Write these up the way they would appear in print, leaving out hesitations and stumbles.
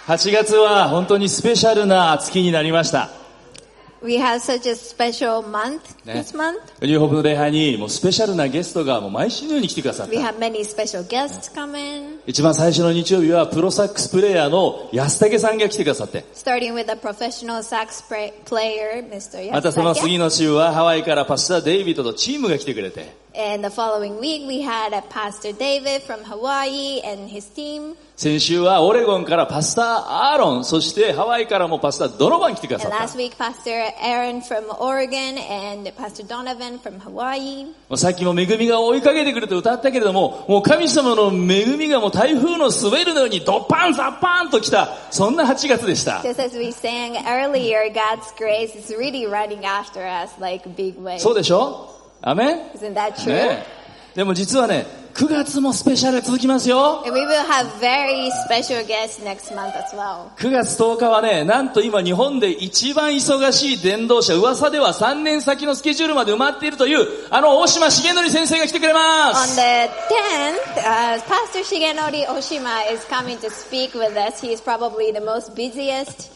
8月は本当にスペシャルな月になりました。 We have such a special month this month. ニューホープの礼拝にもうスペシャルなゲストがもう毎週のように来てくださった。 We have many special guests come in. 一番最初の日曜日はプロサックスプレイヤーの安武さんが来てくださって。 Starting with a professional sax player, Mr. Yasutake. またその次の週はハワイからパスターデイビッドとチームが来てくれて。 And the following week we had a Pastor David from Hawaii and his team. 先週はオレゴンからパスターアーロン、そしてハワイからもパスタードノバン来てくださった。 And last week Pastor Aaron from Oregon and Pastor Donovan from Hawaii. さっきも恵みが追いかけてくると歌ったけれども、もう神様の恵みがもう台風の滑るのようにドッパンザッパンと来た、そんな8月でした。 Just as we sang earlier, God's grace is really running after us like big waves. そうでしょ？アメン？ Isn't that true? ね。でも実はね、9月もスペシャル続きますよ。 And we will have very special guests next month as well. 9月10日はね、なんと今日本で一番忙しい伝道者、噂では3年先のスケジュールまで埋まっているという、大島重則先生が来てくれます。 On the 10th, Pastor Shigenori Oshima is coming to speak with us. He is probably the most busiest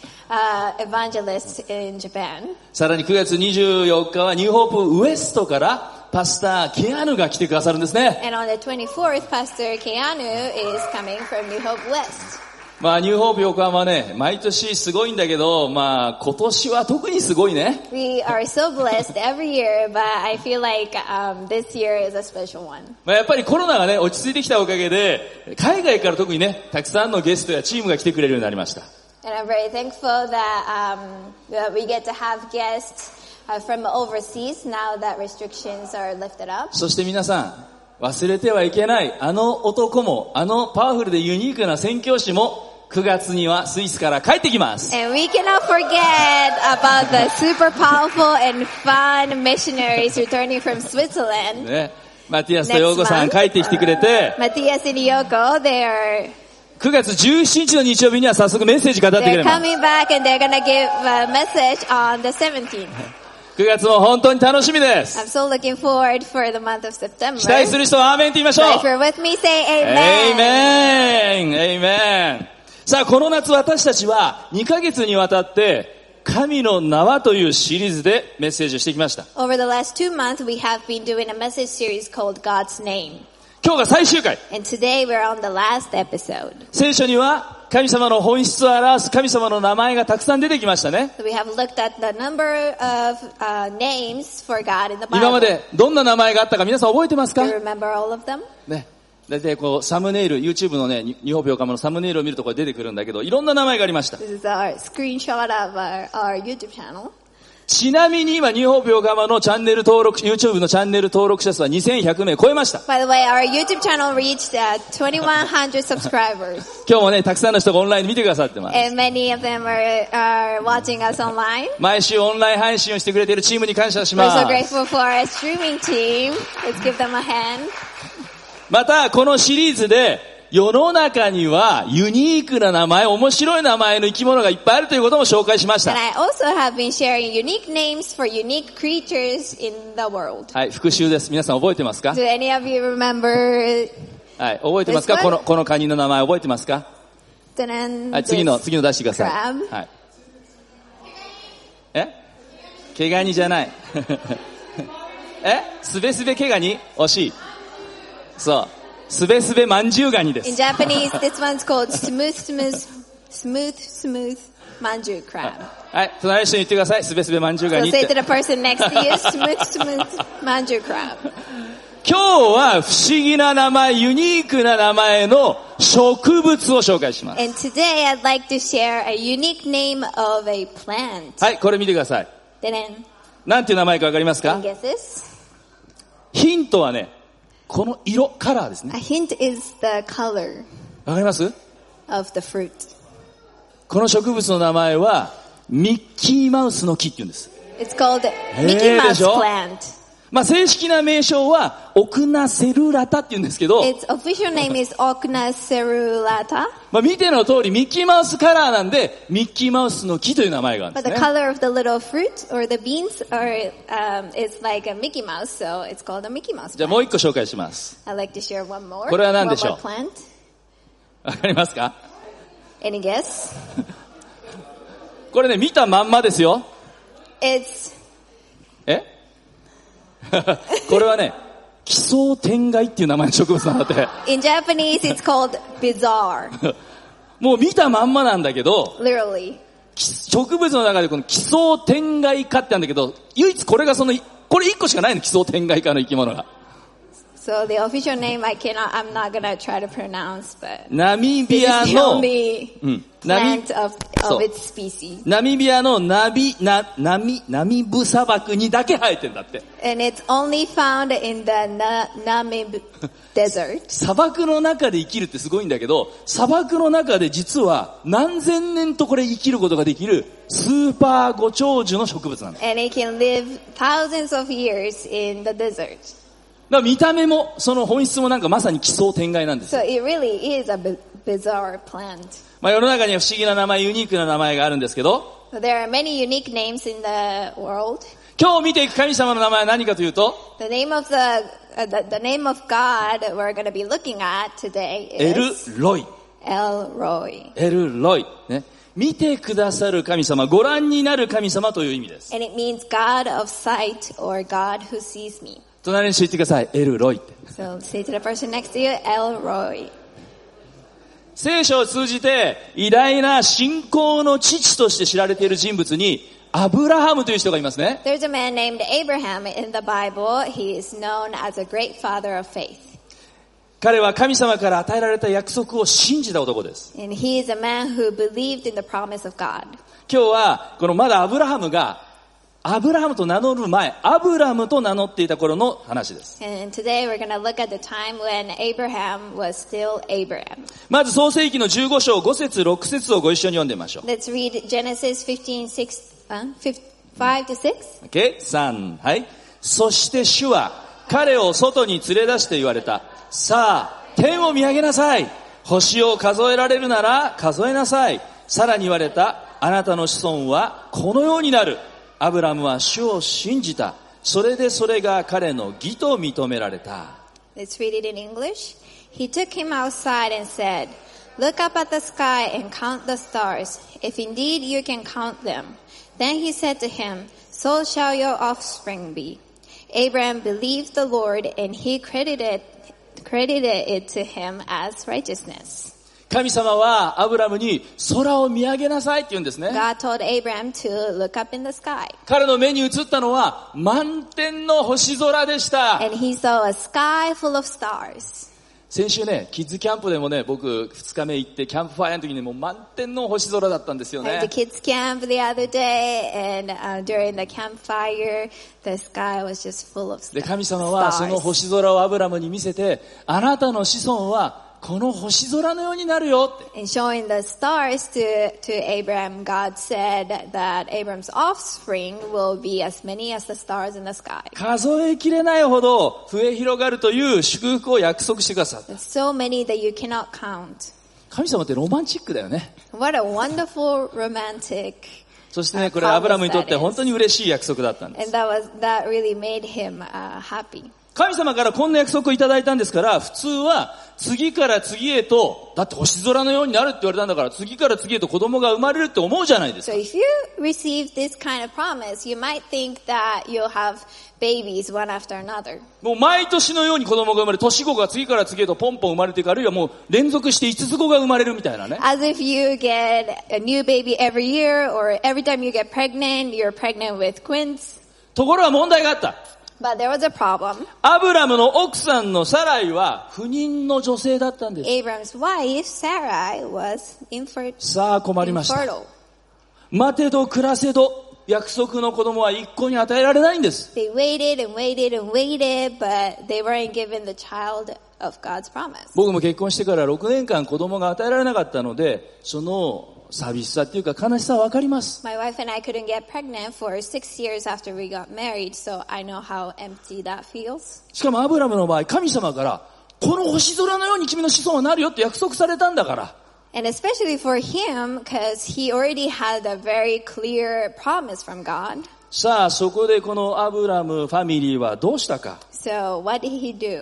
evangelist in Japan. さらに9月24日はニューホープウエストからパスターケアヌが来てくださるんですね。 And on the 24th, Pastor Keanu is coming from New Hope West. ニューホープ横浜はね、毎年すごいんだけど、今年は特にすごいね。 We are so blessed every year, but I feel like this year is a special one. やっぱりコロナがね、落ち着いてきたおかげで、海外から特にね、たくさんのゲストやチームが来てくれるようになりました。 And I'm very thankful that we get to have guests.from overseas now that restrictions are lifted up. そして皆さん、忘れてはいけない、男も、パワフルでユニークな宣教師も、9月にはスイスから帰ってきます。 And we cannot forget about the super powerful and fun missionaries returning from Switzerland. ね、マティアスとヨーコさん帰ってきてくれて、 Matthias and Yoko, they are 9月17日の日曜日には早速メッセージ語ってくれます。 They're coming back and they're going to give a message on the 17th. 9月も本当に楽しみです。 I'm so looking forward for the month of September. 期待する人はアーメンって言いましょう。 So if you're with me, say amen. Amen. Amen. さあ、この夏私たちは2ヶ月にわたって神の名はというシリーズでメッセージをしてきました。 Over the last 2 months, we have been doing a message series called God's Name. 今日が最終回。 And today we're on the last episode. 聖書には神様の本質を表す神様の名前がたくさん出てきましたね。 So we have looked at the number of names for God in the Bible. 今までどんな名前があったか皆さん覚えてますか？ Do you remember all of them? ね。だいたいサムネイル、YouTube のね、ニューホープ横浜のサムネイルを見るところ出てくるんだけど、いろんな名前がありました。 This is our screenshot of our YouTube channel. ちなみに今、ニューホープ横浜のチャンネル登録、YouTube のチャンネル登録者数は2100名超えました。 By the way, our YouTube channel reached 2100 subscribers. 今日もね、たくさんの人がオンラインで見てくださってます。 And many of them are watching us online. 毎週オンライン配信をしてくれているチームに感謝します。 We're so grateful for our streaming team. Let's give them a hand. また、このシリーズで、世の中にはユニークな名前、面白い名前の生き物がいっぱいあるということも紹介しました。 And I also have been sharing unique names for unique creatures in the world. はい、復習です。皆さん覚えてますか？ Do any of you remember? はい、覚えてますか？このカニの名前覚えてますか？はい、次の出してください。はい。毛ガニじゃない。すべすべ毛ガニ？惜しい。そう。すべすべまんじゅうガニです。 In Japanese, this one's called smooth manju crab. はい、隣の人に言ってください。すべすべまんじゅうガニって。 So say to the person next to you, smooth manju crab. 今日は不思議な名前、ユニークな名前の植物を紹介します。 And today I'd like to share a unique name of a plant. はい、これ見てください。なんていう名前かわかりますか？ Guess this? ヒントはね、この色、カラーですね。 A hint is the color わかります？ of the fruit. この植物の名前はミッキーマウスの木って言うんです。 It's called Mickey Mouse plant. 正式な名称はオクナセルラタって言うんですけど、 Its official name is Ocna cerulata. 見ての通りミッキーマウスカラーなんでミッキーマウスの木という名前があるん But です the ね。 color of the little fruit or the beans is like a Mickey Mouse, so it's called a Mickey Mouse じゃあ plant. もう一個紹介します。 I'd like to share one more. これは何でしょう？ One more plant. わかりますか？ Any guess? これね、見たまんまですよ。 It's これはね、奇想天外っていう名前の植物なんだって。 in Japanese it's called bizarre. もう見たまんまなんだけど、 Literally. 植物の中でこの奇想天外科ってあるんだけど、唯一これがこれ1個しかないの、奇想天外科の生き物が。 So the official name I'm not gonna try to pronounce, but ナミビ this ア is the の、 only ナミ plant of its species. ナミビアのナミブ砂漠にだけ生えてんだって。 And it's only found in the Namib desert. 砂漠の中で生きるってすごいんだけど、砂漠の中で実は何千年とこれ生きることができるスーパーご長寿の植物なんだ。 And it can live thousands of years in the desert. だから見た目もその本質もなんかまさに奇想天外なんです。 So it really is a bizarre plant. 世の中には不思議な名前、ユニークな名前があるんですけど、 So there are many unique names in the world. 今日見ていく神様の名前は何かというと、 The name of the name of God we're going to be looking at today エル is ロイ。 El Roy. エルロイ。ね。見てくださる神様、ご覧になる神様という意味です。 And it means God of sight or God who sees me. 隣に言ってください。エルロイって。 So say to the person next to you, El Roy. 聖書を通じて偉大な信仰の父として知られている人物にアブラハムという人がいますね。 There's a man named Abraham in the Bible. He is known as a great father of faith. 彼は神様から与えられた約束を信じた男です。 And he is a man who believed in the promise of God. 今日はこのまだアブラハムがアブラハムと名乗る前、アブラムと名乗っていた頃の話です。 And today we're going to look at the time when Abraham was still Abraham. まず創世記の15章5節6節をご一緒に読んでみましょう。 Let's read Genesis 5 to 6. Okay? 3、はい。そして主は彼を外に連れ出して言われた。さあ、天を見上げなさい。星を数えられるなら数えなさい。さらに言われた。あなたの子孫はこのようになる。アブラムは主を信じた。それでそれが彼の義と認められた。 Let's read it in English. He took him outside and said, Look up at the sky and count the stars, if indeed you can count them. Then he said to him, So shall your offspring be. Abraham believed the Lord, and he credited it to him as righteousness. 神様はアブラムに空を見上げなさいって言うんですね。 God told Abraham to look up in the sky. 彼の目に映ったのは満天の星空でした。 And he saw a sky full of stars. 先週ね、キッズキャンプでもね、僕2日目行ってキャンプファイアの時にもう満天の星空だったんですよね。 I had the kids camp the other day, and during the campfire, the sky was just full of stars. で、神様はその星空をアブラムに見せて、あなたの子孫はこの星空のようになるよって。 And showing the stars to Abraham, God said that Abraham's offspring will be as many as the stars in the sky. 数えきれないほど増え広がるという祝福を約束してくださった。 So many that you cannot count. 神様ってロマンチックだよね。 What a wonderful romantic. そしてね、これアブラムにとって本当に嬉しい約束だったんです。 And that really made him happy. 神様からこんな約束をいただいたんですから、普通は次から次へと、だって星空のようになるって言われたんだから、次から次へと子供が生まれるって思うじゃないですか。 So if you receive this kind of promise, you might think that you'll have babies one after another. もう毎年のように子供が生まれ、年子が次から次へとポンポン生まれていく、あるいはもう連続して5つ子が生まれるみたいなね。 As if you get a new baby every year, or every time you get pregnant, you're pregnant with twins. ところが問題があった。 But there was a problem. アブラムの奥さんのサライは不妊の女性だったんです。 Abram's wife, Sarai, was infertile. さあ困りました。待てど暮らせど約束の子供は一向に与えられないんです。 They waited and waited and waited, but they weren't given the child of God's promise. 僕も結婚してから6年間子供が与えられなかったので、その寂しさっていうか悲しさはわかります。 My wife and I couldn't get pregnant for 6 years after we got married, so I know how empty that feels. しかもアブラムの場合、神様からこの星空のように君の子孫はなるよって約束されたんだから。 And especially for him, because he already had a very clear promise from God. さあそこでこのアブラムファミリーはどうしたか。 So what did he do?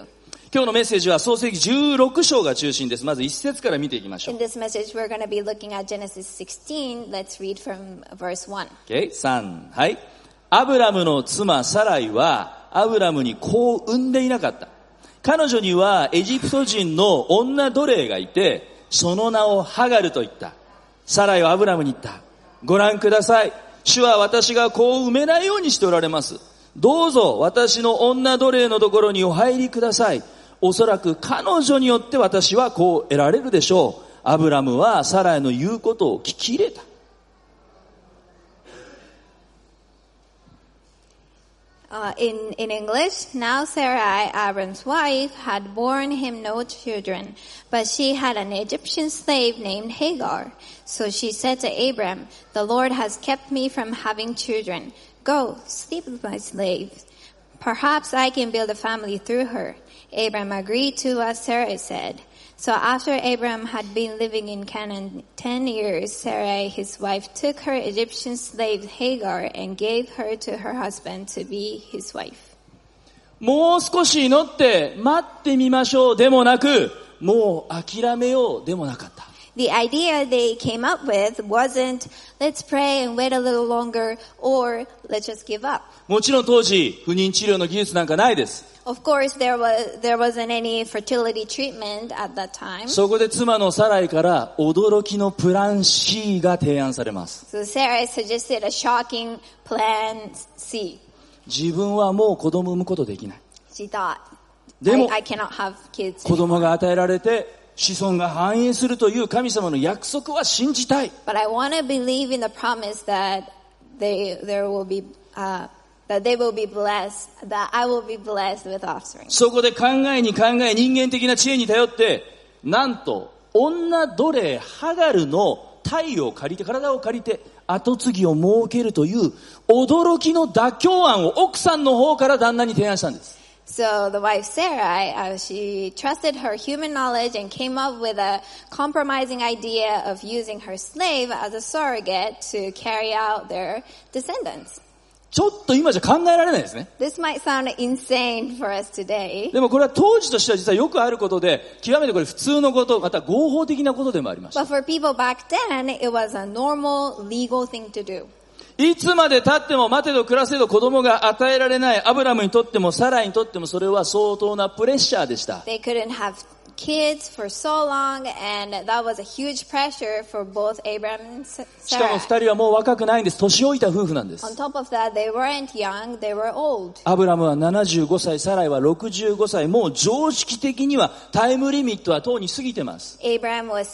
今日のメッセージは創世記16章が中心です。まず1節から見ていきましょう。 In this message, we're going to be looking at Genesis 16. Let's read from verse 1. Okay? 3、はい。アブラムの妻サライはアブラムに子を産んでいなかった。彼女にはエジプト人の女奴隷がいて、その名をハガルと言った。サライはアブラムに言った。ご覧ください。主は私が子を産めないようにしておられます。どうぞ私の女奴隷のところにお入りください。おそらく彼女によって私は子を得られるでしょう。アブラムはサライの言うことを聞き入れた。 In English, now Sarai, Abram's wife, had borne him no children, but she had an Egyptian slave named Hagar. So she said to Abram, the Lord has kept me from having children. Go, sleep with my slave. Perhaps I can build a family through her. Abram agreed to what Sarai said. So after Abram had been living in Canaan 10 years, Sarai, his wife, took her Egyptian slave Hagar and gave her to her husband to be his wife. もう少し祈って待ってみましょうでもなく、もう諦めようでもなかった。 The idea they came up with wasn't, let's pray and wait a little longer, or let's just give up. もちろん当時、不妊治療の技術なんかないです。 Of course, there wasn't any fertility treatment at that time. そこで妻のサライから驚きのプラン C が提案されます。 So Sarah suggested a shocking plan C. 自分はもう子供を産むことできない。 She thought, でも I cannot have kids 子供 anymore. が与えられて子孫が繁栄するという神様の約束は信じたい。 But I want to believe in the promise that they will be blessed, that I will be blessed with offspring. そこで考えに考え人間的な知恵に頼って、なんと女奴隷ハガルの体を借りて、体を借りて後継ぎを設けるという驚きの妥協案を奥さんの方から旦那に提案したんです。 So the wife Sarah, she trusted her human knowledge and came up with a compromising idea of using her slave as a surrogate to carry out their descendants. ちょっと今じゃ考えられないですね。 This might sound insane for us today. でもこれは当時としては実はよくあることで、極めてこれ普通のこと、また合法的なことでもありました。 But for people back then, it was a normal legal thing to do. いつまで経っても待てど暮らせど子供が与えられないアブラムにとってもサライにとってもそれは相当なプレッシャーでした。 They couldn't have kids for so long, and that was a huge pressure for both Abraham and しかも Sarah. 二人はもう若くないんです。年老いた夫婦なんです。 On top of that, they weren't young, they were old. アブラムは75歳、サライは65歳。もう常識的にはタイムリミットはとうに過ぎてます。 Abraham was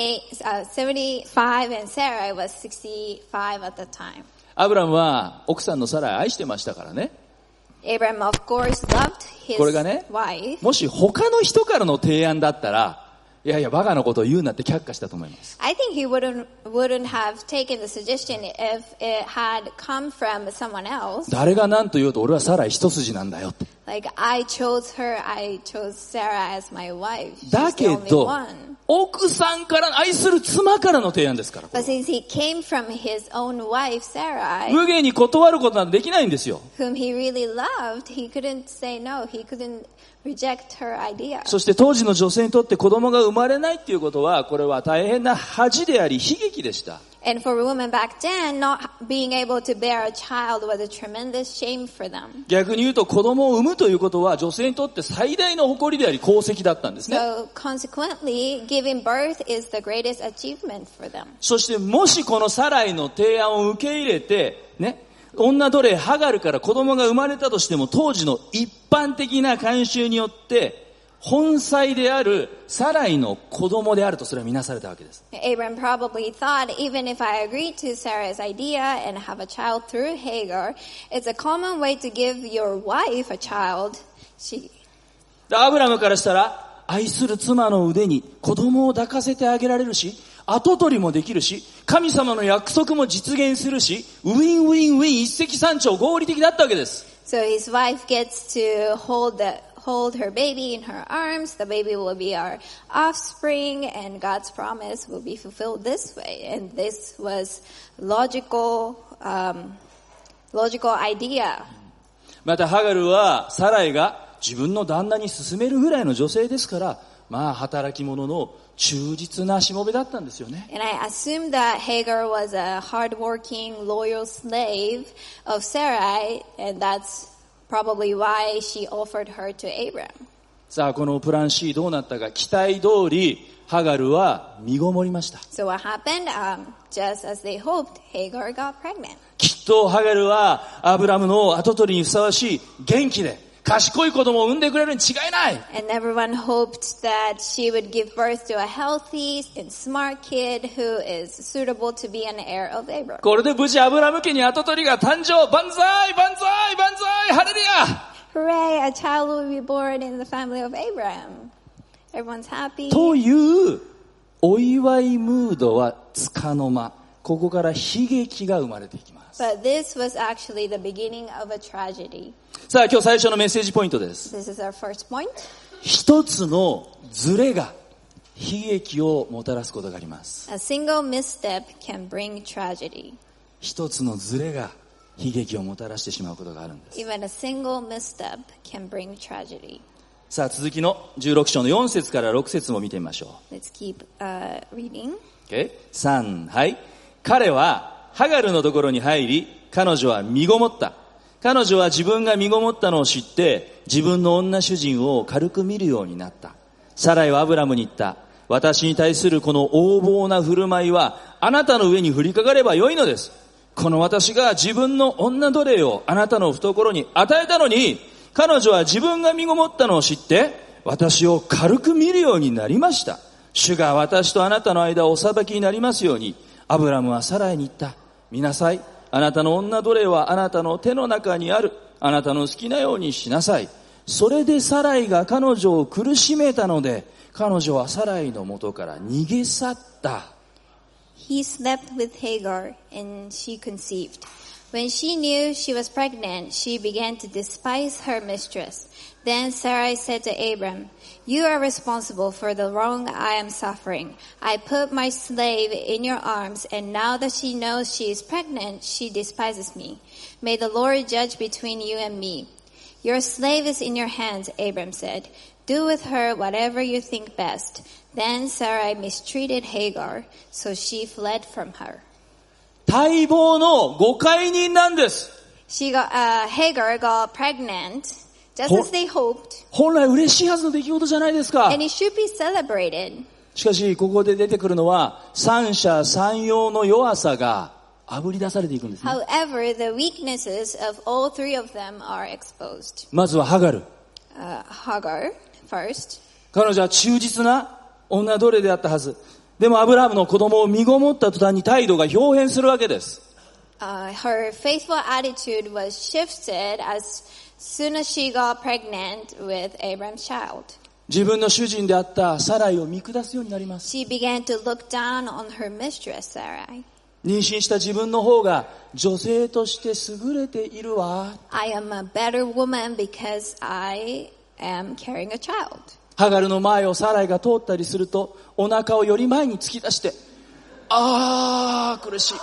75 and Sarah was 65 at the time. アブラムは奥さんのサライを愛してましたからね。 Abraham, of course, loved his これがね、 wife. もし他の人からの提案だったら、いやいやバカなことを言うなって却下したと思います。 I think he wouldn't have taken the suggestion if it had come from someone else. 誰が何と言おうと俺はサライ一筋なんだよって。 Like, I chose Sarah as my wife. だ She's the け only ど one. 奥さんから愛する妻からの提案ですから。 But since he came from his own wife, Sarah, 無限に断ることなんてできないんですよ。 whom he really loved, he couldn't say no. He couldn't reject her idea. そして当時の女性にとって子供が生まれないっていうことは、これは大変な恥であり悲劇でした。 And for women back then, not being able to bear a child was a tremendous shame for them. 逆に言うと子供を産むということは女性にとって最大の誇りであり功績だったんですね。 So consequently, giving birth is the greatest achievement for them. そしてもしこのサライの提案を受け入れて、ね、女奴隷ハガルから子供が生まれたとしても当時の一般的な慣習によって本妻であるサライの子供であるとそれは見なされたわけです。 Abram probably thought, even if I agree to Sarah's idea and have a child through Hagar, it's a common way to give your wife a child. アブラムからしたら愛する妻の腕に子供を抱かせてあげられるし、後取りもできるし、神様の約束も実現するし、ウィンウィンウィン一石三鳥合理的だったわけです。 So his wife gets to hold her baby in her arms. The baby will be our offspring, and God's promise will be fulfilled this way. And this was logical idea. またハガルはサライが自分の旦那に勧めるぐらいの女性ですから、まあ働き者の忠実なしもべだったんですよね。 And I assume that Hagar was a hardworking, loyal slave of Sarai, and that's probably why she offered her to Abram. さあこのプラン C どうなったか、期待通りハガルは身ごもりました。 So what happened? Just as they hoped, Hagar got pregnant. きっとハガルはアブラムの跡取りにふさわしい元気で賢い子供を産んでくれるに違いない。 And everyone hoped that she would give birth to a healthy and smart kid who is suitable to be an heir of Abram. これで無事アブラム家に跡取りが誕生。万歳万歳万歳ハレルヤ。 Hooray, a child will be born in the family of Abram. Everyone's happy. というお祝いムードはつかの間、ここから悲劇が生まれていきます。 But this was actually the beginning of a tragedy. さあ今日最初のメッセージポイントです。 This is our first point. 一つのズレが悲劇をもたらすことがあります。 A single misstep can bring tragedy. 一つのズレが悲劇をもたらしてしまうことがあるんです。 Even a single misstep can bring tragedy. さあ続きの16章の4節から6節も見てみましょう。 Let's keep reading. Okay? 3、はい。彼はハガルのところに入り、彼女は身ごもった。彼女は自分が身ごもったのを知って、自分の女主人を軽く見るようになった。サライはアブラムに言った。私に対するこの横暴な振る舞いは、あなたの上に降りかかればよいのです。この私が自分の女奴隷をあなたの懐に与えたのに、彼女は自分が身ごもったのを知って、私を軽く見るようになりました。主が私とあなたの間をお裁きになりますように。アブラムはサライに言った。見なさい。あなたの女奴隷はあなたの手の中にある。あなたの好きなようにしなさい。それでサライが彼女を苦しめたので、彼女はサライの元から逃げ去った。 He slept with Hagar, and she conceived. When she knew she was pregnant, she began to despise her mistress. Then Sarai said to Abram, "You are responsible for the wrong I am suffering. I put my slave in your arms, and now that she knows she is pregnant, she despises me. May the Lord judge between you and me." "Your slave is in your hands," Abram said. "Do with her whatever you think best." Then Sarai mistreated Hagar, so she fled from her. 待望のご解任なんです。 Hagar got pregnant, just as they hoped. 本来嬉しいはずの出来事じゃないですか。 And it should be celebrated. しかし、ここで出てくるのは、三者三様の弱さが炙り出されていくんですね。 However, the weaknesses of all three of them are exposed. まずはハガル。 Hagar, first. 彼女は忠実な女奴隷であったはず。でもアブラハムの子供を身ごもった途端に態度が表変するわけです。 Her faithful attitude was shifted as soon as she got pregnant with Abram's child. 自分の主人であったサライを見下すようになります。 She began to look down on her mistress, Sarai. 妊娠した自分の方が女性として優れているわ。 I am a better woman because I am carrying a child. ハガルの前をサライが通ったりすると、お腹をより前に突き出して、苦しい。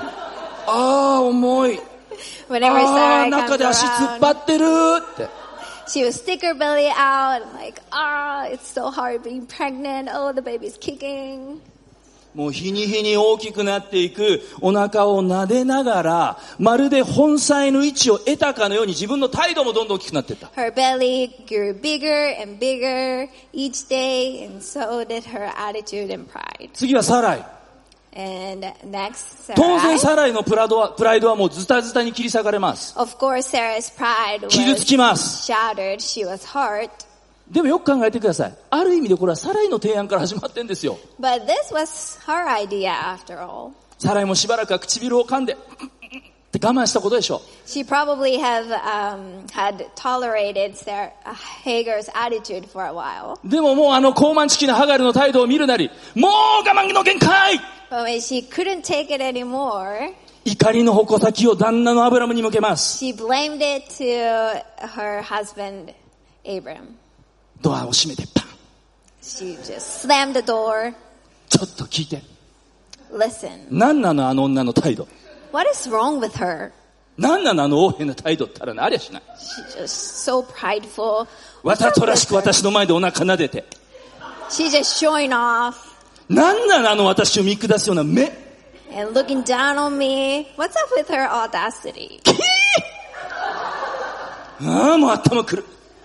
重い。 Whenever Sarai comes 中で足突っ張ってるって。 She would stick her belly out and like, it's so hard being pregnant. Oh, the baby's kicking. もう日に日に大きくなっていくお腹を撫でながら、まるで本妻の位置を得たかのように自分の態度もどんどん大きくなっていった。 Her belly grew bigger and bigger each day, and so did her attitude and pride. 次はサライ。 And next, 当然 Sarai. サライのプライドはもうズタズタに切り裂かれます。 Of course, Sarah's pride 傷つきます。 was shattered. She was hurt. でもよく考えてください。ある意味でこれはサライの提案から始まってんですよ。 But this was her idea after all. サライもしばらくは唇を噛んでって我慢したことでしょう。 She probably had tolerated Hagar's attitude for a while. でももう高慢ちきなハガルの態度を見るなり、もう我慢の限界。 But when she couldn't take it anymore, 怒りの矛先を旦那のアブラムに向けます。 she blamed it to her husband, Abram. ドアを閉めてパン。 She just slammed the door. ちょっと聞いて。 Listen, 何なのあの女の態度。 what is wrong with her? なんなのあの横柄な態度ったらありゃしない。 She's just so prideful. わざとらしく私の前でお腹撫でて。 She's just showing off なんなのあの私を見下すような目。 and looking down on me. What's up with her audacity? ああ、もう頭くる。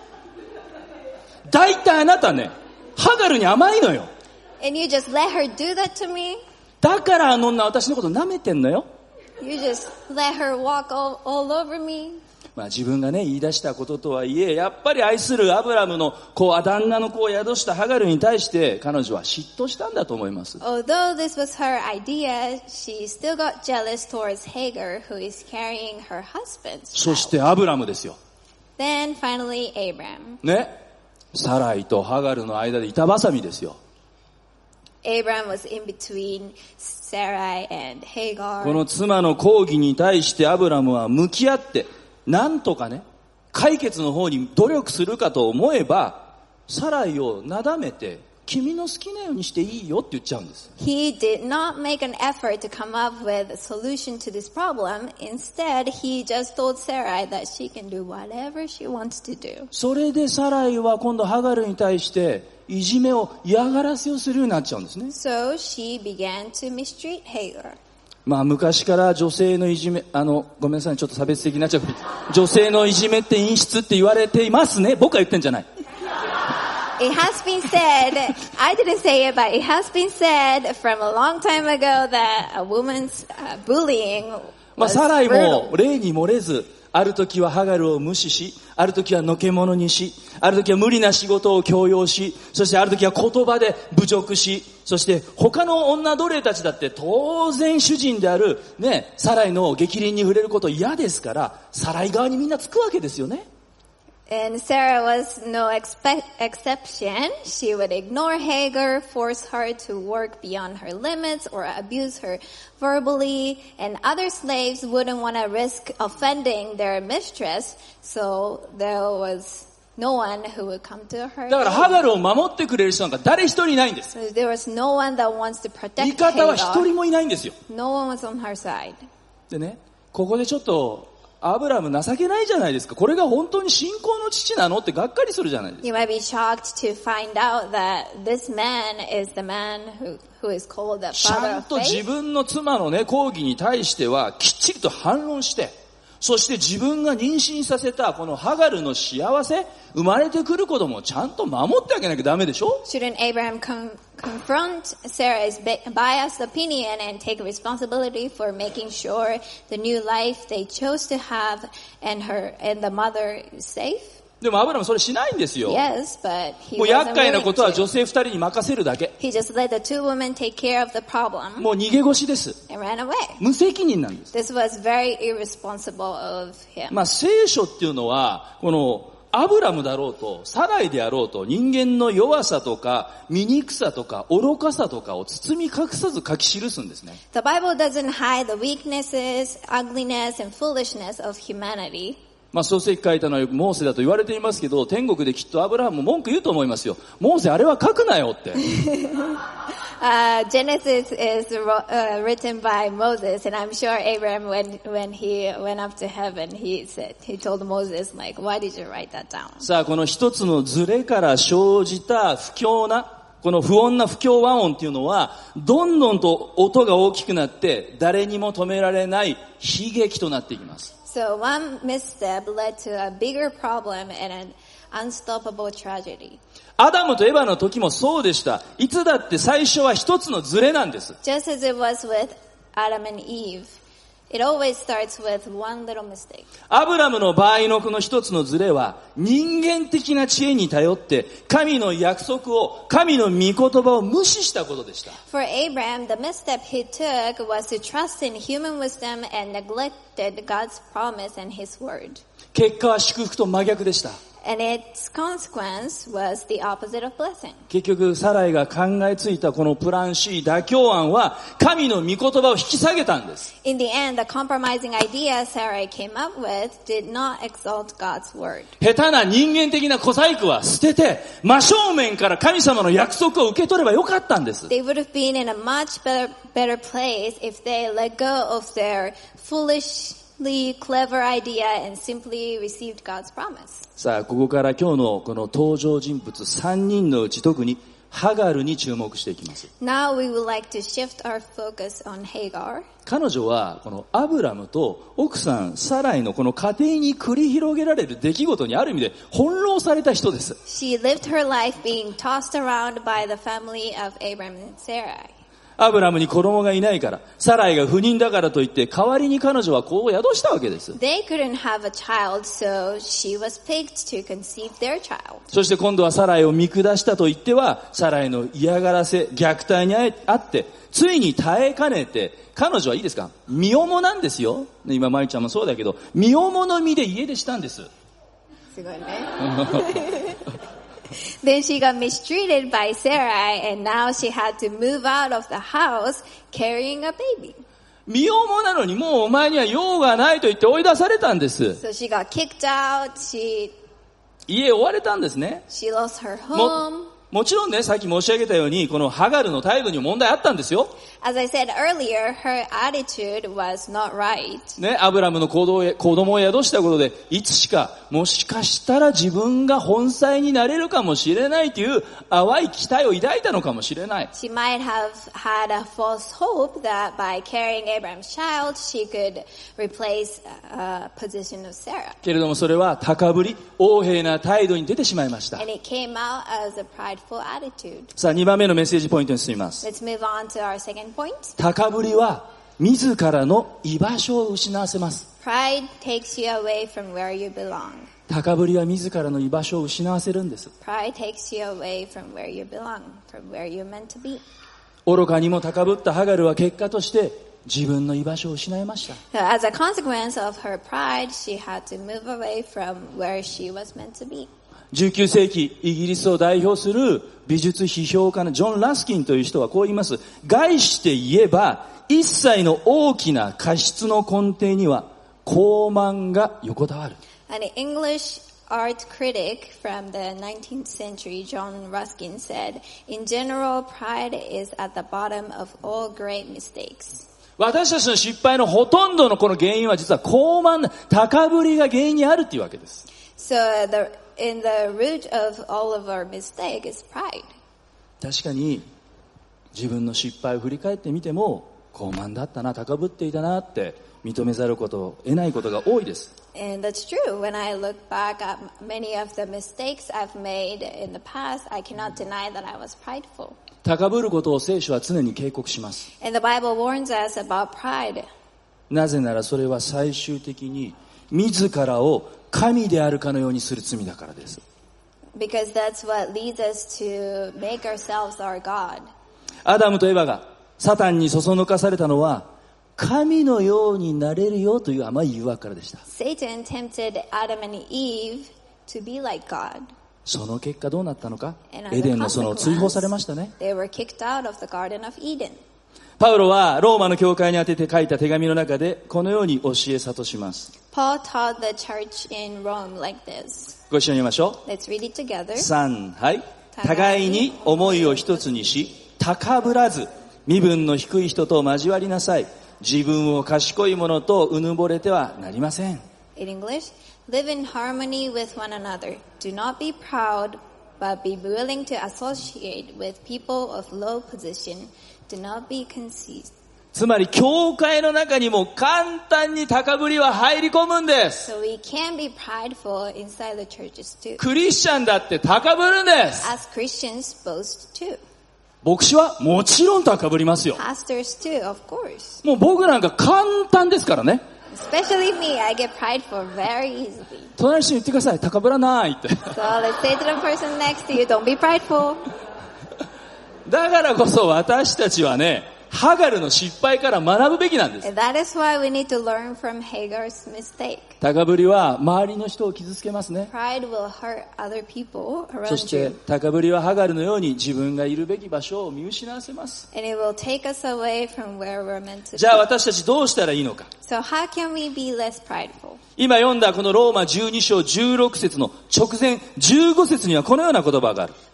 大体あなたね、ハガルに甘いのよ。 And you just let her do that to me? だからあの女私のこと舐めてんのよ。 You just let her walk all over me? まあ自分がね言い出したこととはいえ、やっぱり愛するアブラムの旦那の子を宿したハガルに対して彼女は嫉妬したんだと思います。 Although this was her idea, she still got jealous towards Hagar, who is carrying her husband's そ child. してアブラムですよ。 Then finally Abram. ね。サライとハガルの間で板挟みですよ。 Abram was in between Sarai and Hagar. この妻の抗議に対してアブラムは向き合って、なんとかね、解決の方に努力するかと思えば、サライをなだめて、君の好きなようにしていいよって言っちゃうんです。 He did not make an effort to come up with a solution to this problem. Instead, he just told Sarai that she can do whatever she wants to do. それでサライは今度ハガルに対していじめを嫌がらせをするようになっちゃうんですね。 So she began to mistreat Hagar. まあ昔から女性のいじめ、ごめんなさい、ちょっと差別的になっちゃう。女性のいじめって陰湿って言われていますね。僕は言ってんじゃない。 It has been said, I didn't say it, but it has been said from a long time ago that a woman's bullying まあ was サライ brutal. も例に漏れず、ある時はハガルを無視し、ある時はのけ者にし、ある時は無理な仕事を強要し、そしてある時は言葉で侮辱し、そして他の女奴隷たちだって当然主人であるね、サライの逆鱗に触れること嫌ですから、サライ側にみんなつくわけですよね。 And Sarah was no exception. She would ignore Hagar, force her to work beyond her limits, or abuse her verbally. And other slaves wouldn't want to risk offending their mistress, so there was no one who would come to her だから aid. ハガルを守ってくれる人なんか誰一人いないんです。 So there was no one that wants to 味 protect 方は一 Hagar. 人もいないんですよ。 No one was on her side. でね、ここでちょっとアブラム情けないじゃないですか。これが本当に信仰の父なのってがっかりするじゃないですか。 You might be shocked to find out that this man is the man who is called the ちゃ father ん of と自 faith. 分の妻のね、抗議に対してはきっちりと反論して、そして自分が妊娠させたこのハガルの幸せ、生まれてくる子供をちゃんと守ってあげなきゃダメでしょ。 Shouldn't Abraham confront Sarah's biased opinion and take responsibility for making sure the new life they chose to have and the mother is safe? でもアブラムそれしないんですよ。 Yes, but he もう wasn't 厄介なことは willing 女 to. 性二人に任せるだけ。 He just let the two women take care of the problem もう逃げ腰です。 and ran away. 無責任なんです。 This was very irresponsible of him. まあ聖書っていうのは、このアブラムだろうと、サライであろうと、人間の弱さとか、醜さとか、愚かさとかを包み隠さず書き記すんですね。 The Bible doesn't hide the weaknesses, ugliness, and foolishness of humanity. まあ創世記書いたのはモーセだと言われていますけど、天国できっとアブラハムも文句言うと思いますよ。モーセあれは書くなよって。 Genesis is written by Moses, and I'm sure Abraham, when he went up to heaven, he told Moses, like, why did you write that down? さあこの一つのズレから生じた不協な、この不穏な不協和音っていうのは、どんどんと音が大きくなって、誰にも止められない悲劇となっていきます。 So one misstep led to a bigger problem and an unstoppable tragedy. アダムとエバの時もそうでした。いつだって最初は一つのズレなんです。 Just as it was with Adam and Eve, it always starts with one little mistake. アブラムの場合のこの一つのズレは、人間的な知恵に頼って、神の約束を、神の御言葉を無視したことでした。 For Abraham, the misstep he took was to trust in human wisdom and neglected God's promise and his word. 結果は祝福と真逆でした。 And its consequence was the opposite of blessing. 結局、サライが考えついたこのプラン C 妥協案は、神の御言葉を引き下げたんです。 In the end, the compromising idea Sarai came up with did not exalt God's word. 下手な人間的な小細工は捨てて、真正面から神様の約束を受け取ればよかったんです。 They would have been in a much better place if they let go of their foolish really clever idea and simply received God's promise. さあ、ここから今日のこの登場人物3人のうち特にハガルに注目していきます。 Now we would like to shift our focus on Hagar. 彼女はこのアブラムと奥さんサライのこの家庭に繰り広げられる出来事にある意味で翻弄された人です。 She lived her life being tossed around by the family of Abraham and Sarai. アブラムに子供がいないから、サライが不妊だからといって代わりに彼女は子を宿したわけです。 They couldn't have a child, so she was picked to conceive their child. そして今度はサライを見下したと言っては、サライの嫌がらせ、虐待にあって、ついに耐えかねて、彼女はいいですか、身重なんですよ。今、マリちゃんもそうだけど、身重の身で家出したんです。 すごいね。Then she got mistreated by Sarai, and now she had to move out of the house carrying a baby. 身重なのにもうお前には用がないと言って追い出されたんです。 So she got kicked out. 家を追われたんですね。 She lost her home. もちろんね、さっき申し上げたように、このハガルの態度に問題あったんですよ。 As I said earlier, her attitude was not right. ね、アブラムの子供を宿したことで、いつしか、もしかしたら自分が本妻になれるかもしれないという淡い期待を抱いたのかもしれない。 She might have had a false hope that by carrying Abraham's child, she could replace a position of Sarah. けれどもそれは高ぶり、横柄な態度に出てしまいました。 And it came out as a prideful attitude. さあ、2番目のメッセージポイントに進みます。 Let's move on to our second point. 高ぶりは自らの居場所を失わせます。 Pride takes you away from where you belong. 高ぶりは自らの居場所を失わせるんです。 Pride takes you away from where you belong, from where you're meant to be. 愚かにも高ぶったハガルは結果として自分の居場所を失いました。 So as a consequence of her pride, she had to move away from where she was meant to be. 19世紀イギリスを代表する美術批評家のジョン・ラスキンという人はこう言います。概して言えば一切の大きな過失の根底には傲慢が横たわる。 An English art critic from the 19th century, John Ruskin, said, "In general, pride is at the bottom of all great mistakes." 私たちの失敗のほとんどのこの原因は実は傲慢な高ぶりが原因にあるっていうわけです。 So in the root of all of our mistake is pride. 確かに自分の失敗を振り返ってみても傲慢だったな、高ぶっていたなって認めざることを得ないことが多いです。 And that's true. When I look back at many of the mistakes I've made in the past, I cannot deny that I was prideful. 高ぶることを聖書は常に警告します。 And the Bible warns us about pride. なぜならそれは最終的に自らを神であるかのようにする罪だからです。 Because that's what leads us to make ourselves our God. アダムとエバがサタンにそそのかされたのは神のようになれるよという甘い誘惑からでした。 Satan tempted Adam and Eve to be like God. その結果どうなったのか、エデンの園を追放されましたね。 They were kicked out of the Garden of Eden. パウロはローマの教会に宛てて書いた手紙の中でこのように教え諭します。 Paul taught the church in Rome like this. ご一緒に読みましょう。 Let's read it together. 3、はい。互いに思いを一つにし、高ぶらず、身分の低い人と交わりなさい。自分を賢いものとうぬぼれてはなりません。 In English, live in harmony with one another. Do not be proud, but be willing to associate with people of low position. Do not be conceited. つまり、教会の中にも簡単に高ぶりは入り込むんです。 So we can be prideful inside the churches too. クリスチャンだって高ぶるんです。 As Christians boast too. 牧師はもちろん高ぶりますよ。 Pastors too, of course. もう僕なんか簡単ですからね。 Especially me, I get prideful very easily. 隣の人に言ってください。高ぶらないって。 So let's say to the person next to you, don't be prideful. だからこそ私たちはね、ハガルの失敗から学ぶべきなんです。 And that is why we need to learn from Hagar's mistake. 高ぶりは周りの人を傷つけますね。 Pride will hurt other people そ around して you. 高ぶりはハガルのように自分がいるべき場所を見失わせます。 And it will take us away from where we're meant to じゃあ be. 私たちどうしたらいいのか。 So how can we be less prideful? 今読んだこのローマ12章16節の直前15節にはこのような言葉がある。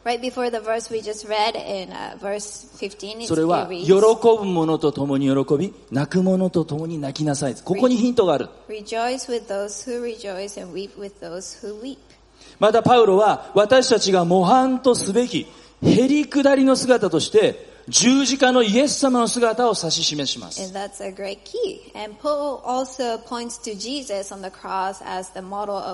Right before the verse we just read in verse 15, それは it 喜 reads, ぶ者と共に喜び、泣く者と共に泣きなさい。ここにヒントがある。 Rejoice with those who rejoice and weep with those who weep. またパウロは私たちが模範とすべきへりくだりの姿として十字架のイエス様の姿を指し示します。 And that's a great key. And Paul also points to Jesus on the cross as the model of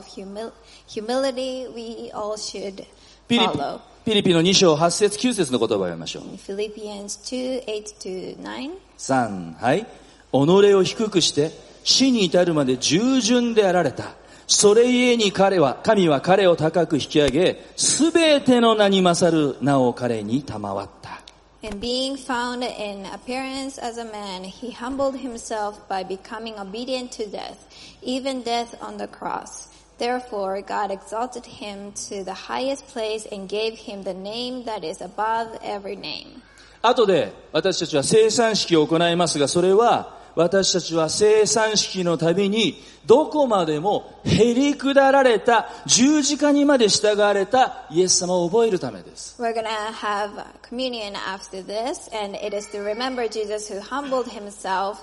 humility we all should ピ follow. リピの2章8節9節の言葉を読みましょう。 In Philippians 2, 8 to 9. 3、はい。己を低くして死に至るまで従順であられた。それゆえに神は彼を高く引き上げ、すべての名に勝る名を彼に賜った。 And being found in appearance as a man, he humbled himself by becoming obedient to death, even death on the cross. Therefore, God exalted him to the highest place and gave him the name that is above every name. 後で私たちは生産式を行いますが、それは私たちは生産式のたびにどこまでもへりくだられた十字架にまで従われたイエス様を覚えるためです。 We're gonna have communion after this, and it is to remember Jesus who humbled himself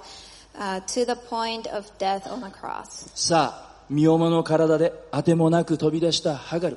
to the point of death on the cross. さあ、身重の体であてもなく飛び出したハガル。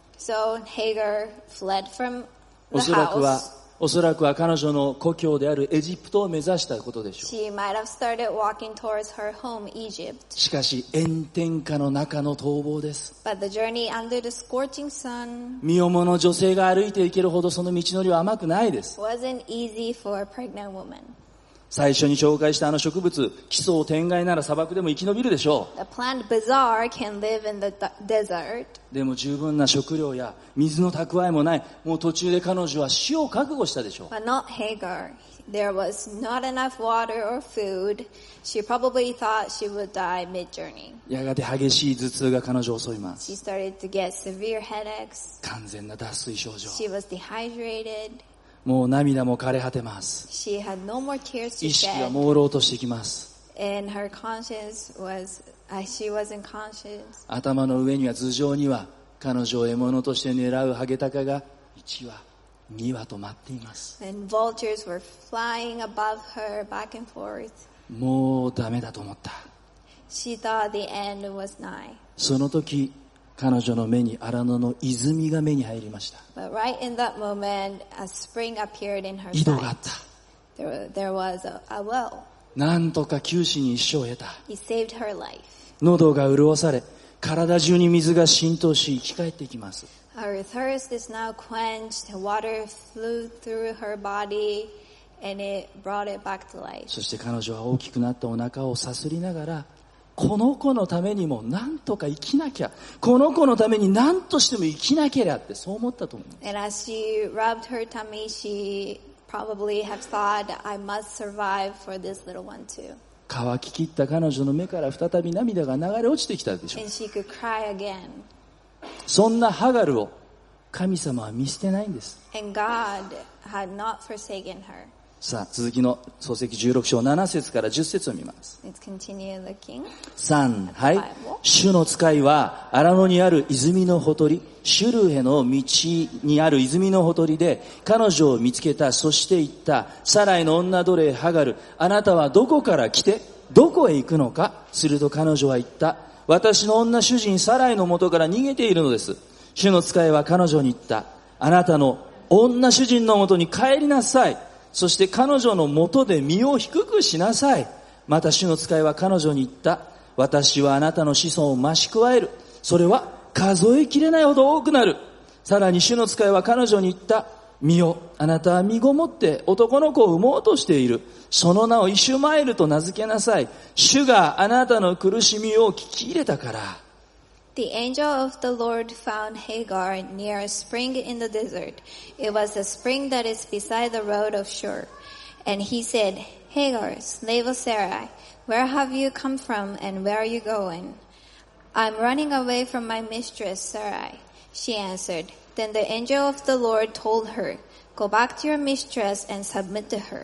So Hagar fled from お the そらくは house. 彼女の故郷であるエジプトを目指したことでしょう。 She might have started walking towards her home, Egypt. しかし炎天下の中の逃亡です。 But the journey under the scorching sun 身重の女性が歩いていけるほどその道のりは甘くないです。 wasn't easy for a pregnant woman. 最初に紹介したあの植物、奇想天外なら砂漠でも生き延びるでしょ The plant bazaar can live in the desert, う。でも十分な食料や水の蓄えもない。もう途中で彼女は死を覚悟したでしょう。 but not Hagar. There was not enough water or food. She probably thought she would die mid-journey. やがて激しい頭痛が彼女を襲います。 She started to get severe headaches. 完全な脱水症状。 She was dehydrated. もう涙も枯れ果てます。 She had no more tears to 意識が shed. 朦朧としてきます。 And her conscience was, she wasn't conscious. 頭の上には頭上には彼女を獲物として狙うハゲタカが1羽2羽と待っています。 And vultures were flying above her back and forth. もうダメだと思った。 She thought the end was nigh. その時彼女の目に荒野の泉が目に入りました。 But right in that moment, a spring appeared in her 井戸があっ sight. た。 There was a well. なんとか九死に一生を得た。 He saved her life. 喉が潤され、体中に水が浸透し生き返っていきます。 Her thirst is now quenched. Water flew through her body, and it brought it back to life. そして彼女は大きくなったお腹をさすりながら、この子のためにも何とか生きなきゃ、この子のために何としても生きなけりゃってそう思ったと思う。 And as she rubbed her tummy, she probably have thought, I must survive for this little one too. 乾ききった彼女の目から再び涙が流れ落ちてきたでしょう。 And she could cry again. そんなハガルを神様は見捨てないんです。 And God had not forsaken her. さあ、続きの創世記16章7節から10節を見ます。 Let's continue looking. 3、はい。主の使いは荒野にある泉のほとり、シュルヘの道にある泉のほとりで彼女を見つけた。そして言った。サライの女奴隷ハガル、あなたはどこから来てどこへ行くのか。すると彼女は言った。私の女主人サライの元から逃げているのです。主の使いは彼女に言った。あなたの女主人の元に帰りなさい。そして彼女の元で身を低くしなさい。また主の使いは彼女に言った。私はあなたの子孫を増し加える。それは数えきれないほど多くなる。さらに主の使いは彼女に言った。見よ、あなたは身ごもって男の子を産もうとしている。その名をイシュマエルと名付けなさい。主があなたの苦しみを聞き入れたから。 The angel of the Lord found Hagar near a spring in the desert. It was a spring that is beside the road of Shur. And he said, Hagar, slave of Sarai, where have you come from and where are you going? I'm running away from my mistress Sarai. She answered. Then the angel of the Lord told her, Go back to your mistress and submit to her.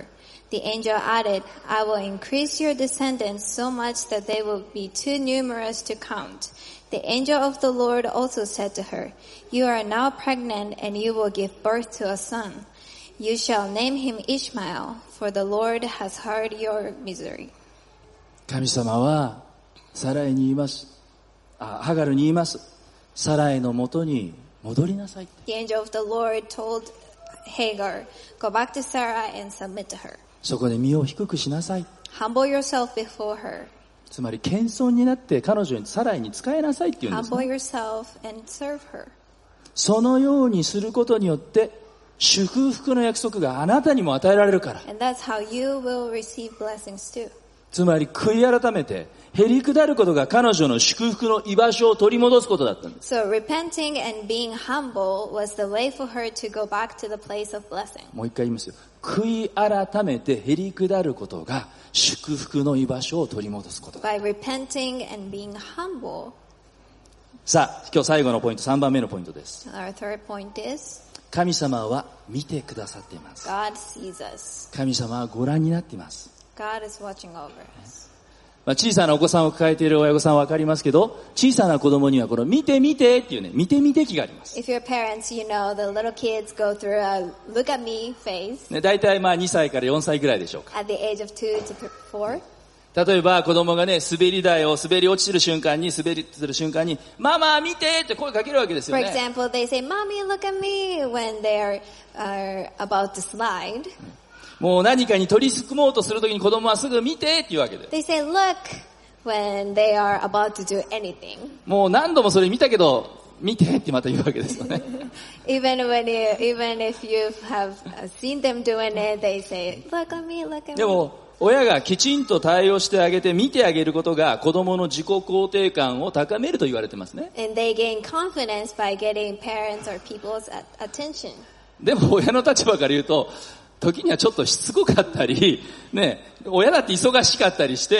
The angel added, I will increase your descendants so much that they will be too numerous to count. The angel of the Lord also said to her, You are now pregnant and you will give birth to a son. You shall name him Ishmael, for the Lord has heard your misery. 神様はサライに言います。ハガルに言います。サライのもとに戻りなさい。 The angel of the Lord told Hagar, Go back to Sarah and submit to her. そこで身を低くしなさい。 Humble yourself before her. つまり謙遜になって彼女にサライに仕えなさいって言うんです、ね。 Humble yourself and serve her. そのようにすることによって祝福の約束があなたにも与えられるから。 And that's how you will receive blessings too. つまり悔い改めてへりくだることが彼女の祝福の居場所を取り戻すことだったんです。 So repenting and being humble was the way for her to go back to the place of blessing. もう一回言いますよ。悔い改めてへりくだることが祝福の居場所を取り戻すことだ。 By repenting and being humble. さあ、今日最後のポイント、3番目のポイントです。 Our third point is, 神様は見てくださっています。 God sees us. 神様はご覧になっています。 God is watching over us. 小さなお子さんを抱えている親御さんはわかりますけど、小さな子供にはこの見て見てっていうね、見て見て気があります。 If you're parents, you know the little kids go through a look at me phase. ね、大体2歳から4歳ぐらいでしょうか。 At the age of 2 to 4. 例えば子供がね、滑り台を滑り落ちる瞬間に、ママ見てって声かけるわけですよ For ね。 example, they say, Mommy, look at me when they are about to slide. もう何かに取り組もうとするときに子供はすぐ見てって言うわけで。 They say, look when they are about to do anything. もう何度もそれ見たけど、見てってまた言うわけですよね。 even if you have seen them doing it, they say, look at me, look at me. でも、親がきちんと対応してあげて見てあげることが子供の自己肯定感を高めると言われてますね。 And they gain confidence by getting parents or people's attention. でも親の立場から言うと、時にはちょっとしつこかったり、ね、親だって忙しかったりして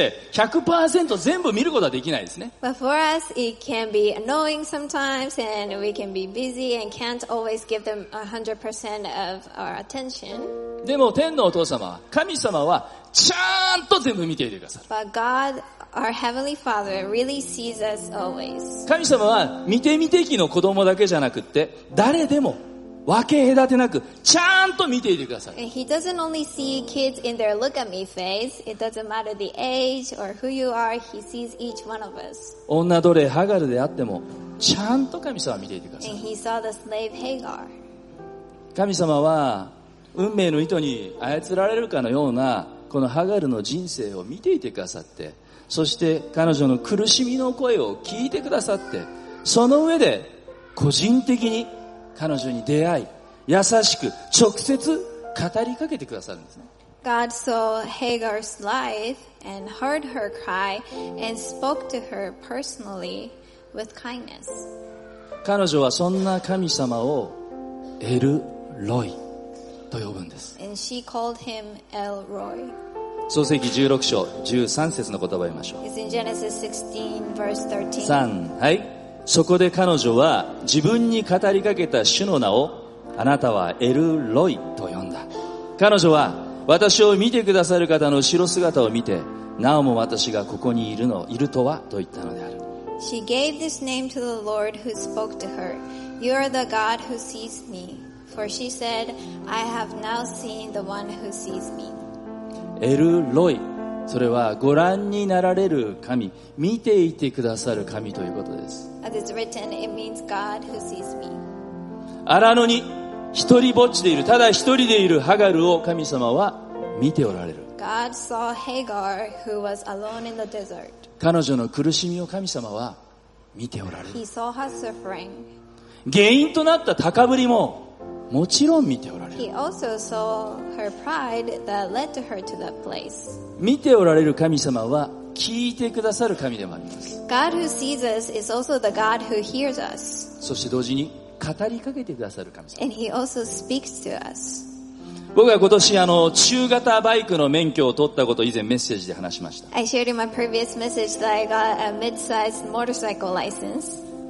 、100% 全部見ることはできないですね。 But for us, it can be annoying sometimes, and we can be busy and can't always give them 100% of our attention. でも天のお父様は、神様はちゃんと全部見ていてくださる。 But God, our Heavenly Father, really sees us always. 神様は見て見て気の子供だけじゃなくって、誰でも分け隔てなくちゃんと見ていてください。 And He doesn't only see kids in their look at me phase. It doesn't matter the age or who you are. He sees each one of us. 女奴隷ハガルであってもちゃんと神様は見ていてください。 And He saw the slave Hagar. 神様は運命の糸に操られるかのようなこのハガルの人生を見ていてくださって、そして彼女の苦しみの声を聞いてくださって、その上で個人的に彼女に出会い、優しく直接語りかけてくださるんですね。 God saw Hagar's life and heard her cry and spoke to her personally with kindness. 彼女はそんな神様をエルロイと呼ぶんです。 And she called him El Roy. 創世記16章13節の言葉を読みましょう。 It's in Genesis 16 verse 13. 3、はい。そこで彼女は自分に語りかけた主の名をあなたはエルロイと呼んだ。彼女は私を見てくださる方の後ろ姿を見て、なおも私がここにいるとはと言ったのである。 She gave this name to the Lord who spoke to her. You are the God who sees me. For she said, I have now seen the one who sees me. エルロイ、それはご覧になられる神、見ていてくださる神ということです。 As it's written, it means God who sees me. 荒野に一人ぼっちでいる、ただ一人でいるハガルを神様は見ておられる。 God saw Hagar who was alone in the desert. 彼女の苦しみを神様は見ておられる。 He saw her suffering. 原因となった高ぶりももちろん見ておられる。 He also saw her pride that led to her to that place. 見ておられる神様は聞いてくださる神でもあります。 God who sees us is also the God who hears us. そして同時に語りかけてくださる神様。 And He also speaks to us. 僕は今年中型バイクの免許を取ったことを以前メッセージで話しました。 I shared in my previous message that I got a mid-sized motorcycle license.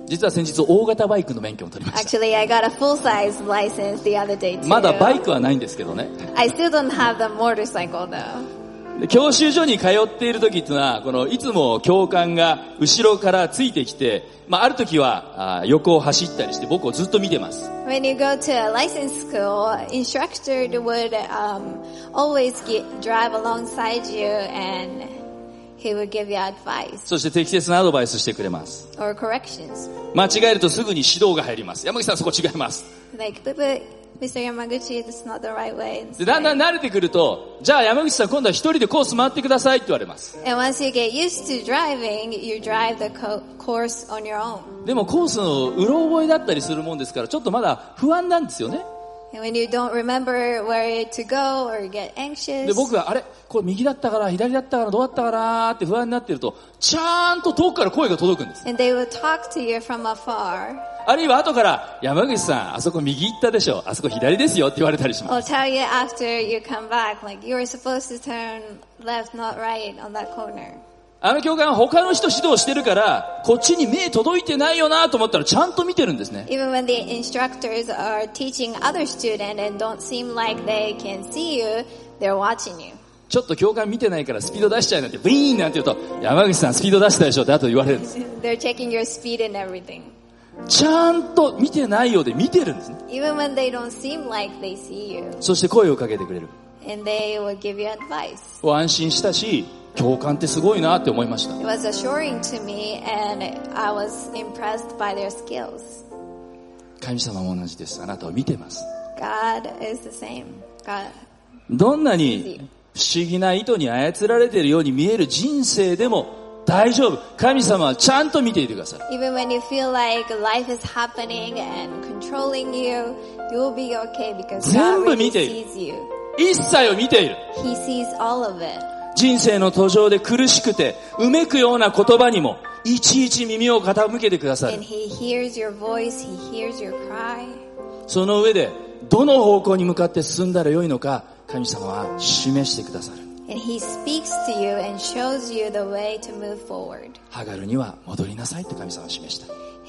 実は先日大型バイクの免許を取りました。 Actually, I got a full-size license the other day too. まだバイクはないんですけどね。 I still don't have the motorcycle though. で教習所に通っている時っていうのは、このいつも教官が後ろからついてきて、ある時は横を走ったりして僕をずっと見てます。 When you go to a license school, instructor would always drive alongside you and he would give you advice そして適切なアドバイスしてくれます。 or corrections. 間違えるとすぐに指導が入ります。山口さんそこ違います。 Like, but Mr. Yamaguchi, that's not the right way. でだんだん慣れてくると、じゃあ山口さん今度は一人でコース回ってくださいって言われます。 And once you get used to driving, you drive the course on your own. でもコースのうろ覚えだったりするもんですから、ちょっとまだ不安なんですよね。 And when you don't remember where to go or get anxious. で僕がこれ右だったから左だったからどうだったかなって不安になってると、ちゃんと遠くから声が届くんです。 And they will talk to you from afar. あるいは後から山口さんあそこ右行ったでしょ、あそこ左ですよって言われたりします。 I'll tell you after you come back, like you were supposed to turn left, not right on that corner. あの教官は他の人指導してるからこっちに目届いてないよなと思ったらちゃんと見てるんですね。 Even when the instructors are teaching other students and don't seem like they can see you, they're watching you. ちょっと教官見てないからスピード出しちゃいなんてブイーンなんて言うと、山口さんスピード出したでしょって後で言われるんです。 They're checking your speed and everything. ちゃんと見てないようで見てるんですね。 Even when they don't seem like they see you. そして声をかけてくれる。 And they will give you advice. 安心したし、教官ってすごいなって思いました。 It was assuring to me and I was impressed by their skills. 神様も同じです。あなたを見てます。 God is the same. God. どんなに不思議な意図に操られているように見える人生でも大丈夫。神様はちゃんと見ていてください。 Even when you feel like life is happening and controlling you, you will be okay because 全 God 部 really 見ている。 sees you. 一切を見ている。 He sees all of it. 人生の途上で苦しくてうめくような言葉にもいちいち耳を傾けてくださる。 And He hears your voice, He hears your cry. その上でどの方向に向かって進んだらよいのか神様は示してくださる。 And He speaks to you and shows you the way to move forward. ハガルには戻りなさいと神様は示した。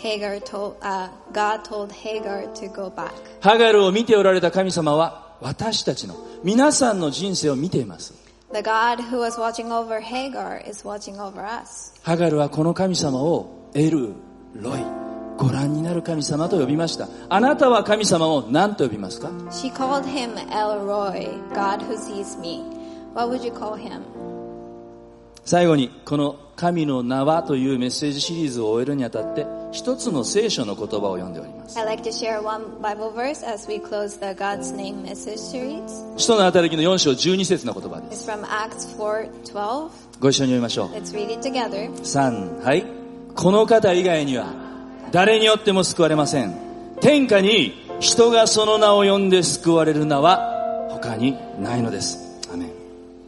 God told Hagar to go back. ハガルを見ておられた神様は私たちの皆さんの人生を見ています。 The God who was watching over Hagar is watching over us. ハガルはこの神様をエルロイ、ご覧になる神様と呼びました。あなたは神様を何と呼びますか？ She called him El Roy, God who sees me. What would you call him? 最後にこの神の名はというメッセージシリーズを終えるにあたって一つの聖書の言葉を読んでおります。 I'd like to share one Bible verse as we close the God's Name message series. 使徒の働きの4章12節の言葉です。 It's from Acts 4:12. ご一緒に読みましょう。 Let's read it together. 3、はい。この方以外には誰によっても救われません。天下に人がその名を呼んで救われる名は他にないのです。アメン。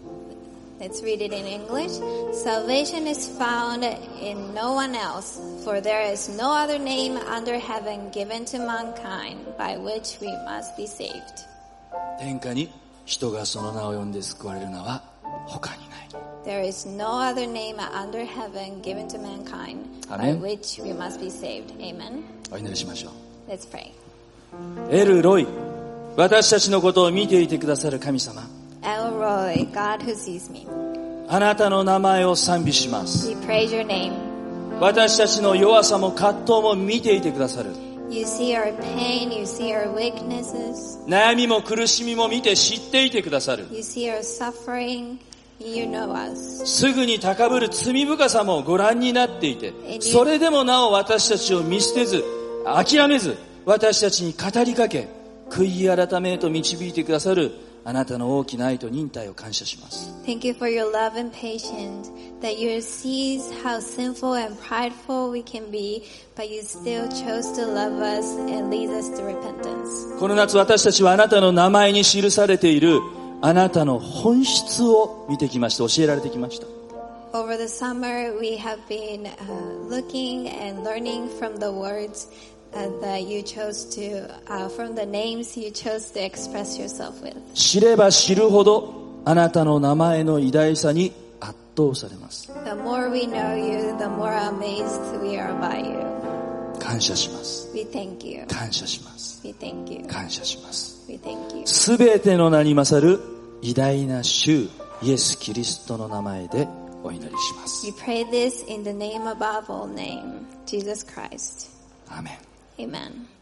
Let's read it in English. Salvation is found in no one else, for there is no other name under heaven given to mankind by which we must be saved. 天下に人がその名を呼んで救われる名は他にない。 There is no other name under heaven given to mankind by Amen. which we must be saved. Amen. お祈りしましょう。 Let's pray. エルロイ、私たちのことを見ていてくださる神様、 El Roy, God who sees me. あなたの名前を賛美します。 We praise your name. 私たちの弱さも葛藤も見ていてくださる。 You see our pain, you see our weaknesses, 悩みも苦しみも見て知っていてくださる。 you see our suffering, you know us. すぐに高ぶる罪深さもご覧になっていて、それでもなお私たちを見捨てず、諦めず、私たちに語りかけ、悔い改めへと導いてくださるあなたの大きな愛と忍耐を感謝します。 Thank you for your love and patience, that you sees how sinful and prideful we can be, but you still chose to love us and lead us to repentance. この夏私たちはあなたの名前に記されているあなたの本質を見てきました。教えられてきました。 Over the summer, we have been looking and learning from the words that you chose to, from the names you chose to express yourself with. 知れば知るほどあなたの名前の偉大さに圧倒されます。 The more we know you, the more amazed we are by you. 感謝します。 We thank you. 感謝します。 We thank you. 感謝します。 We thank you. すべての名に勝る偉大な主イエス・キリストの名前でお祈りします。 We pray this in the name above all name, Jesus Christ. アーメン。 Amen.